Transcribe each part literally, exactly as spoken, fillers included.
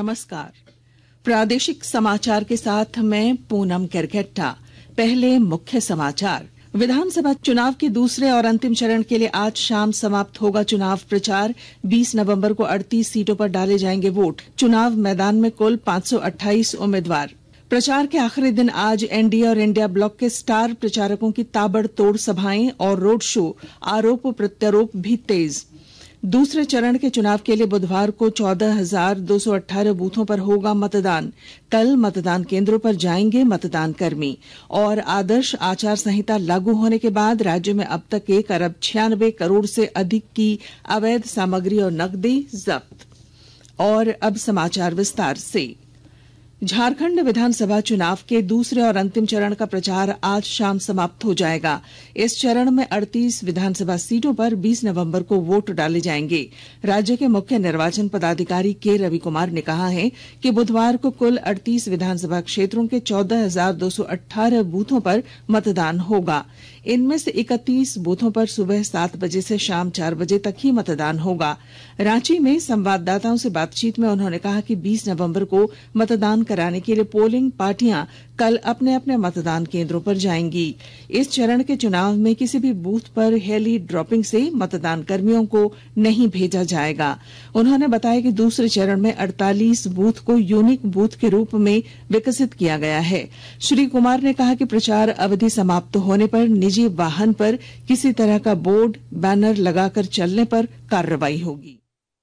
नमस्कार। प्रादेशिक समाचार के साथ मैं पूनम केरकेट्टा। पहले मुख्य समाचार। विधानसभा चुनाव के दूसरे और अंतिम चरण के लिए आज शाम समाप्त होगा चुनाव प्रचार। बीस नवंबर को अड़तीस सीटों पर डाले जाएंगे वोट। चुनाव मैदान में कुल पांच सौ अट्ठाईस उम्मीदवार। प्रचार के आखिरी दिन आज एनडीए और इंडिया ब्लॉक के स्टार प्रचारकों की ताबड़तोड़ सभाएं और रोड शो, आरोप प्रत्यारोप भी तेज। दूसरे चरण के चुनाव के लिए बुधवार को चौदह हजार दो सौ अठारह बूथों पर होगा मतदान। कल मतदान केंद्रों पर जाएंगे मतदान कर्मी। और आदर्श आचार संहिता लागू होने के बाद राज्य में अब तक एक अरब छियानबे करोड़ से अधिक की अवैध सामग्री और नकदी जब्त। और अब समाचार विस्तार से। झारखंड विधानसभा चुनाव के दूसरे और अंतिम चरण का प्रचार आज शाम समाप्त हो जाएगा। इस चरण में अड़तीस विधानसभा सीटों पर बीस नवंबर को वोट डाले जाएंगे। राज्य के मुख्य निर्वाचन पदाधिकारी के रवि कुमार ने कहा है कि बुधवार को कुल अड़तीस विधानसभा क्षेत्रों के चौदह हजार दो सौ अठारह बूथों पर मतदान होगा। इनमें से इकतीस बूथों पर सुबह सात बजे से शाम चार बजे तक ही मतदान होगा। रांची में संवाददाताओं से बातचीत में उन्होंने कहा कि बीस नवंबर को मतदान कराने के लिए पोलिंग पार्टियां कल अपने अपने मतदान केंद्रों पर जाएंगी। इस चरण के चुनाव में किसी भी बूथ पर हेली ड्रॉपिंग से मतदान कर्मियों को नहीं भेजा जाएगा। उन्होंने बताया कि दूसरे चरण में अड़तालीस बूथ को यूनिक बूथ के रूप में विकसित किया गया है। श्री कुमार ने कहा कि प्रचार अवधि समाप्त होने पर निजी वाहन पर किसी तरह का बोर्ड बैनर लगाकर चलने पर कार्रवाई होगी।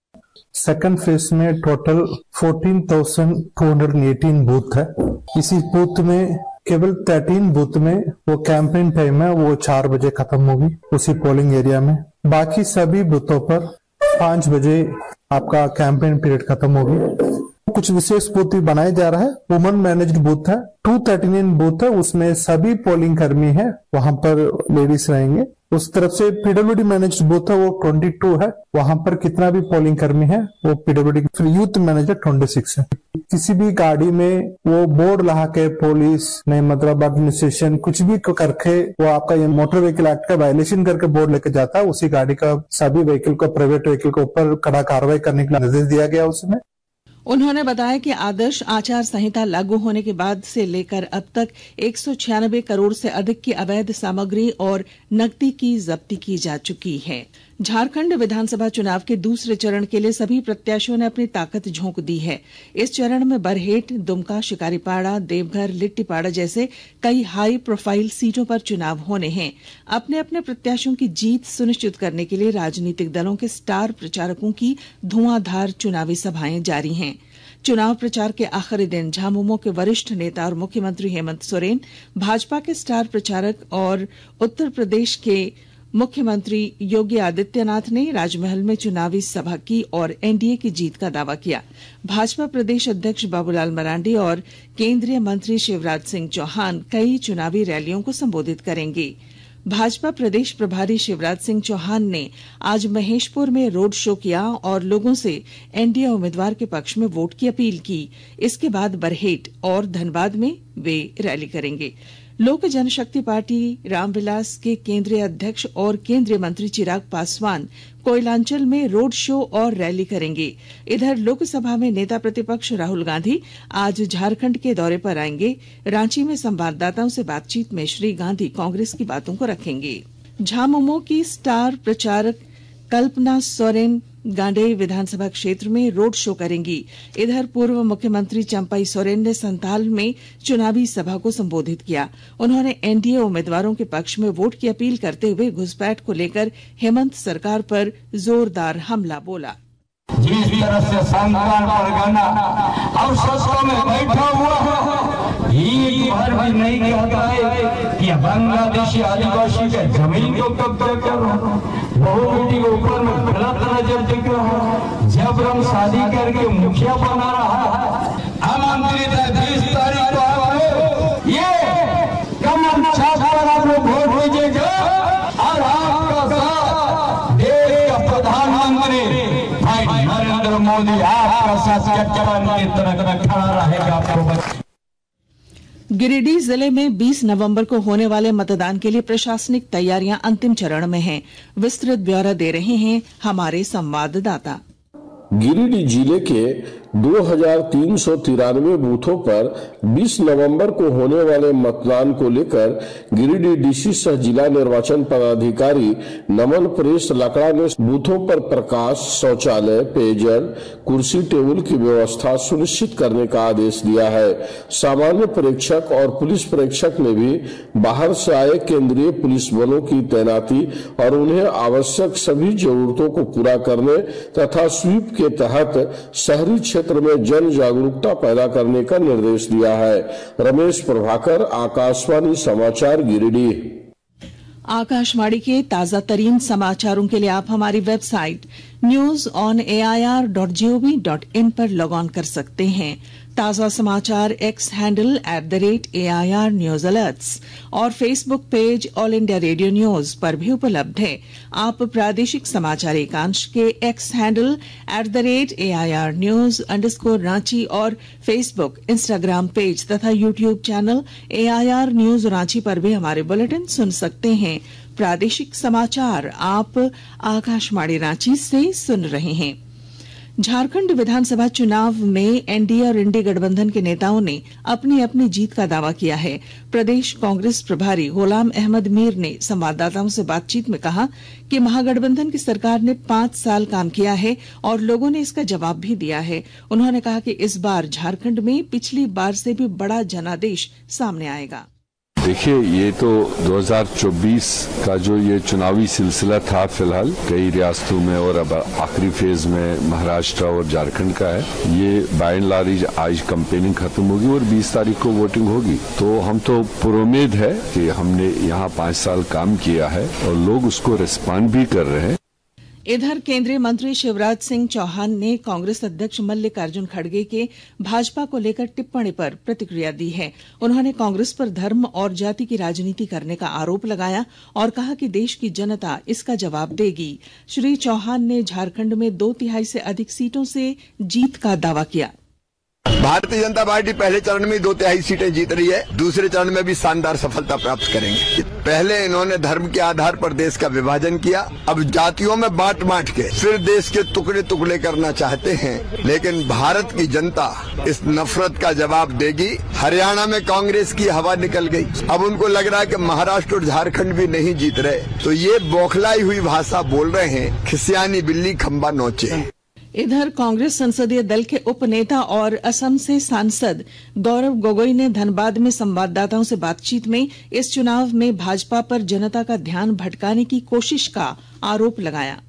सेकंड फेज में टोटल चौदह हज़ार दो सौ अठारह बूथ है। इसी बूथ में केवल तेरह बूथ में वो कैंपेन टाइम है, वो चार बजे खत्म होगी उसी पोलिंग एरिया में। बाकी सभी बूथों पर पांच बजे आपका कैंपेन पीरियड खत्म होगी। कुछ विशेष बूथ भी बनाया जा रहा है। वुमन मैनेज्ड बूथ है, दो सौ उनतालीस बूथ है, उसमें सभी पोलिंग कर्मी है, वहां पर लेडीज रहेंगे। उस तरफ से पीडब्ल्यूडी मैनेज्ड बूथ है, वो बाईस है, वहां पर कितना भी पोलिंग कर्मी है वो पीडब्ल्यूडी। फिर यूथ मैनेजर छब्बीस है। किसी भी गाड़ी में वो बोर्ड लगा के पुलिस नहीं मतलब एडमिनिस्ट्रेशन कुछ भी करके वो आपका ये मोटर व्हीकल एक्ट का वायलेशन करके बोर्ड लेके जाता है, उसी गाड़ी का सभी व्हीकल को प्राइवेट व्हीकल के ऊपर कड़ा कार्रवाई करने के लिए निर्देश दिया गया उसमें। उन्होंने बताया कि आदर्श आचार संहिता लागू होने के बाद से लेकर अब तक एक सौ छियानबे करोड़ से अधिक की अवैध सामग्री और नकदी की जब्ती की जा चुकी है। झारखंड विधानसभा चुनाव के दूसरे चरण के लिए सभी प्रत्याशियों ने अपनी ताकत झोंक दी है। इस चरण में बरहेट, दुमका, शिकारीपाड़ा, देवघर, लिट्टीपाड़ा जैसे कई हाई प्रोफाइल सीटों पर चुनाव होने हैं। अपने अपने प्रत्याशियों की जीत सुनिश्चित करने के लिए राजनीतिक दलों के स्टार प्रचारकों की धुआंधार चुनावी सभाएं जारी हैं। चुनाव प्रचार के आखिरी दिन झामुमो के वरिष्ठ नेता और मुख्यमंत्री हेमंत सोरेन, भाजपा के स्टार प्रचारक और उत्तर प्रदेश के मुख्यमंत्री योगी आदित्यनाथ ने राजमहल में चुनावी सभा की और एनडीए की जीत का दावा किया। भाजपा प्रदेश अध्यक्ष बाबूलाल मरांडी और केंद्रीय मंत्री शिवराज सिंह चौहान कई चुनावी रैलियों को संबोधित करेंगे। भाजपा प्रदेश प्रभारी शिवराज सिंह चौहान ने आज महेशपुर में रोड शो किया और लोगों से एनडीए उम्मीदवार के पक्ष में वोट की अपील की। इसके बाद बरहेट और धनबाद में वे रैली करेंगे। लोक जनशक्ति पार्टी रामविलास के केंद्रीय अध्यक्ष और केंद्रीय मंत्री चिराग पासवान कोयलांचल में रोड शो और रैली करेंगे। इधर लोकसभा में नेता प्रतिपक्ष राहुल गांधी आज झारखंड के दौरे पर आएंगे। रांची में संवाददाताओं से बातचीत में श्री गांधी कांग्रेस की बातों को रखेंगे। झामुमो की स्टार प्रचारक कल्पना सोरेन गांडेय विधानसभा क्षेत्र में रोड शो करेंगी। इधर पूर्व मुख्यमंत्री चंपई सोरेन ने संताल में चुनावी सभा को संबोधित किया। उन्होंने एनडीए उम्मीदवारों के पक्ष में वोट की अपील करते हुए घुसपैठ को लेकर हेमंत सरकार पर जोरदार हमला बोला। जिस तरह से संताल परगना और सत्ता में बैठा हुआ है, एक बार भी नहीं कहता है कि बांग्लादेशी आदिवासी के जमीन को कब्जा कर रहा है, बहुबेटी के ऊपर में गलत नजर दिख रहा है, जब हम शादी करके मुखिया बना रहा है। आमंत्रित है बीस तारीख को आपको ये कमल छाप पर आप लोग वोट दीजिएगा और आपका साथ देश का प्रधानमंत्री भाई नरेंद्र मोदी आपका साथ चट्टान की तरह खड़ा रहेगा। आपको गिरिडीह जिले में बीस नवंबर को होने वाले मतदान के लिए प्रशासनिक तैयारियां अंतिम चरण में हैं। विस्तृत ब्यौरा दे रहे हैं हमारे संवाददाता। गिरिडीह जिले के दो हजार तीन सौ तिरानवे बूथों पर बीस नवंबर को होने वाले मतदान को लेकर गिरिडीह डीसी सह जिला निर्वाचन पदाधिकारी नमन परेश लकड़ा ने बूथों पर प्रकाश, शौचालय, पेयजल, कुर्सी टेबल की व्यवस्था सुनिश्चित करने का आदेश दिया है। सामान्य परीक्षक और पुलिस परीक्षक ने भी बाहर से आए केंद्रीय पुलिस बलों की तैनाती और उन्हें आवश्यक सभी जरूरतों को पूरा करने तथा स्वीप के तहत शहरी क्षेत्र में जन जागरूकता पैदा करने का निर्देश दिया है। रमेश प्रभाकर, आकाशवाणी समाचार, गिरिडीह। आकाशवाणी के ताजा तरीन समाचारों के लिए आप हमारी website news on A I R dot G O V dot in पर लॉग ऑन कर सकते हैं। ताजा समाचार X handle at the rate A I R news alerts और Facebook page All India Radio news पर भी उपलब्ध है। आप प्रादेशिक समाचार एकांश के X handle at the rate A I R news underscore Ranchi और फेसबुक, इंस्टाग्राम पेज तथा YouTube channel A I R news Ranchi पर भी हमारे बुलेटिन सुन सकते हैं। प्रादेशिक समाचार आप आकाशवाणी रांची से सुन रहे हैं। झारखंड विधानसभा चुनाव में एनडीए और इंडी गठबंधन के नेताओं ने अपनी अपनी जीत का दावा किया है। प्रदेश कांग्रेस प्रभारी गुलाम अहमद मीर ने संवाददाताओं से बातचीत में कहा कि महागठबंधन की सरकार ने पांच साल काम किया है और लोगों ने इसका जवाब भी दिया है। उन्होंने कहा कि इस बार झारखंड में पिछली बार से भी बड़ा जनादेश सामने आएगा। देखिए, ये तो दो हज़ार चौबीस का जो ये चुनावी सिलसिला था फिलहाल कई रियासतों में और अब आखिरी फेज में महाराष्ट्र और झारखंड का है। ये बाय एंड लार्ज आज कैंपेनिंग खत्म होगी और बीस तारीख को वोटिंग होगी। तो हम तो पुरुम्मीद है कि हमने यहाँ पांच साल काम किया है और लोग उसको रिस्पॉन्ड भी कर रहे हैं। इधर केंद्रीय मंत्री शिवराज सिंह चौहान ने कांग्रेस अध्यक्ष मल्लिकार्जुन खड़गे के भाजपा को लेकर टिप्पणी पर प्रतिक्रिया दी है। उन्होंने कांग्रेस पर धर्म और जाति की राजनीति करने का आरोप लगाया और कहा कि देश की जनता इसका जवाब देगी। श्री चौहान ने झारखंड में दो तिहाई से अधिक सीटों से जीत का दावा किया। भारतीय जनता पार्टी पहले चरण में दो तिहाई सीटें जीत रही है, दूसरे चरण में भी शानदार सफलता प्राप्त करेंगे। पहले इन्होंने धर्म के आधार पर देश का विभाजन किया, अब जातियों में बांट बांट के फिर देश के टुकड़े टुकड़े करना चाहते हैं। लेकिन भारत की जनता इस नफरत का जवाब देगी। हरियाणा में कांग्रेस की हवा निकल गई, अब उनको लग रहा है कि महाराष्ट्र और झारखंड भी नहीं जीत रहे, तो ये बौखलाई हुई भाषा बोल रहे हैं, खिसियानी बिल्ली खंबा नोचे। इधर कांग्रेस संसदीय दल के उप नेता और असम से सांसद गौरव गोगोई ने धनबाद में संवाददाताओं से बातचीत में इस चुनाव में भाजपा पर जनता का ध्यान भटकाने की कोशिश का आरोप लगाया।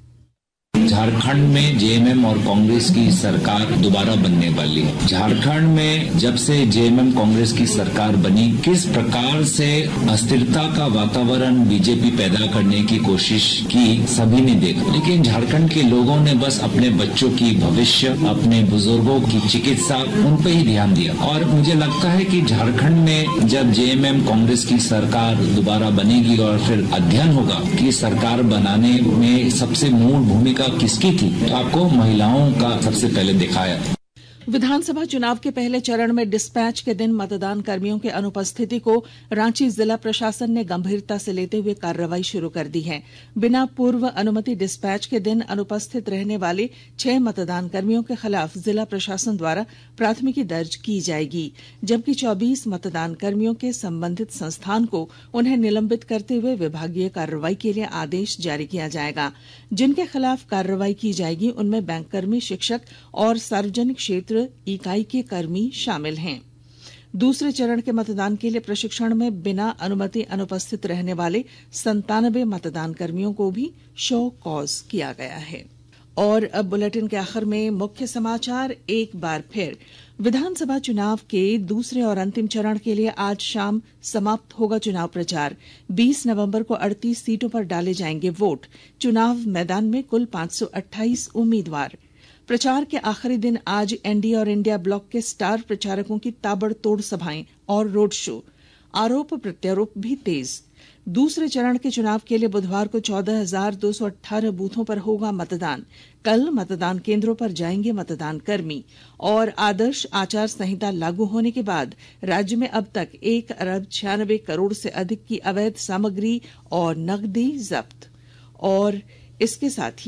झारखंड में जेएमएम और कांग्रेस की सरकार दोबारा बनने वाली है। झारखंड में जब से जेएमएम कांग्रेस की सरकार बनी, किस प्रकार से अस्थिरता का वातावरण बीजेपी पैदा करने की कोशिश की सभी ने देखा, लेकिन झारखंड के लोगों ने बस अपने बच्चों की भविष्य, अपने बुजुर्गों की चिकित्सा, उन पर ही ध्यान दिया। और मुझे लगता है कि झारखंड में जब जेएमएम कांग्रेस की सरकार दोबारा बनेगी और फिर अध्ययन होगा कि सरकार बनाने में सबसे मूल भूमिका किसकी थी, तो आपको महिलाओं का सबसे पहले दिखाया। विधानसभा चुनाव के पहले चरण में डिस्पैच के दिन मतदान कर्मियों की अनुपस्थिति को रांची जिला प्रशासन ने गंभीरता से लेते हुए कार्रवाई शुरू कर दी है। बिना पूर्व अनुमति डिस्पैच के दिन अनुपस्थित रहने वाले छह मतदान कर्मियों के खिलाफ जिला प्रशासन द्वारा प्राथमिकी दर्ज की जाएगी, जबकि चौबीस मतदान कर्मियों के संबंधित संस्थान को उन्हें निलंबित करते हुए विभागीय कार्रवाई के लिए आदेश जारी किया जाएगा। जिनके खिलाफ कार्रवाई की जाएगी उनमें बैंककर्मी, शिक्षक और सार्वजनिक क्षेत्र इकाई के कर्मी शामिल हैं। दूसरे चरण के मतदान के लिए प्रशिक्षण में बिना अनुमति अनुपस्थित रहने वाले संतानबे मतदान कर्मियों को भी शो कॉज किया गया है। और अब बुलेटिन के आखिर में मुख्य समाचार एक बार फिर। विधानसभा चुनाव के दूसरे और अंतिम चरण के लिए आज शाम समाप्त होगा चुनाव प्रचार। बीस नवंबर को अड़तीस सीटों पर डाले जाएंगे वोट। चुनाव मैदान में कुल पांच सौ अट्ठाईस उम्मीदवार। प्रचार के आखिरी दिन आज एनडीए और इंडिया ब्लॉक के स्टार प्रचारकों की ताबड़तोड़ सभाएं और रोड शो। आरोप प्रत्यारोप भी तेज। दूसरे चरण के चुनाव के लिए बुधवार को चौदह हजार दो सौ अठारह बूथों पर होगा मतदान। कल मतदान केंद्रों पर जाएंगे मतदान कर्मी। और आदर्श आचार संहिता लागू होने के बाद राज्य में अब तक एक अरब छियानबे करोड़ से अधिक की अवैध सामग्री और नकदी जब्त। और इसके साथ ही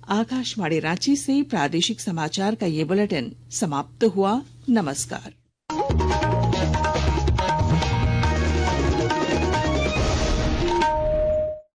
आकाशवाणी रांची से प्रादेशिक समाचार का ये बुलेटिन समाप्त हुआ। नमस्कार।